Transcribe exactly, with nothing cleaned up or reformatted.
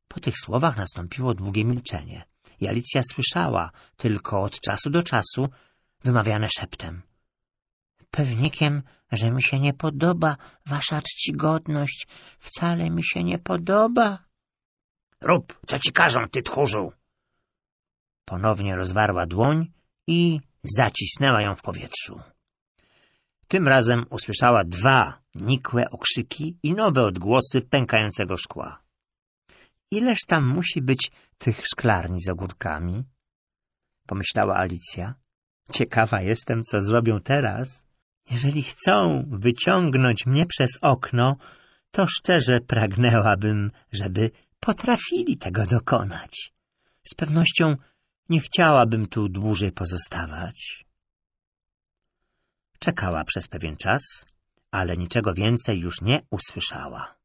Po tych słowach nastąpiło długie milczenie i Alicja słyszała tylko od czasu do czasu wymawiane szeptem: Pewnikiem, że mi się nie podoba wasza czcigodność. Wcale mi się nie podoba. Rób, co ci każą, ty tchórzu. Ponownie rozwarła dłoń i zacisnęła ją w powietrzu. Tym razem usłyszała dwa nikłe okrzyki i nowe odgłosy pękającego szkła. Ileż tam musi być tych szklarni z ogórkami? Pomyślała Alicja. Ciekawa jestem, co zrobią teraz. Jeżeli chcą wyciągnąć mnie przez okno, to szczerze pragnęłabym, żeby potrafili tego dokonać. Z pewnością nie chciałabym tu dłużej pozostawać. Czekała przez pewien czas, ale niczego więcej już nie usłyszała.